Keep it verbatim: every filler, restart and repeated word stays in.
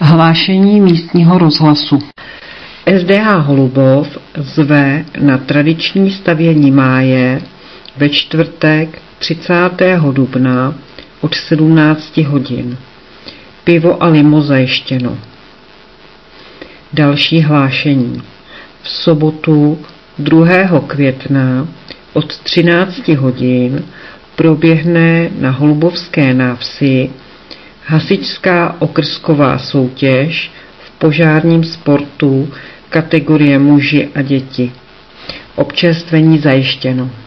Hlášení místního rozhlasu. S D H Holubov zve na tradiční stavění máje ve čtvrtek třicátého dubna od sedmnácti hodin. Pivo a limo zajištěno. Další hlášení. V sobotu druhého května od třinácti hodin proběhne na Holubovské návsi hasičská okrsková soutěž v požárním sportu kategorie muži a děti. Občerstvení zajištěno.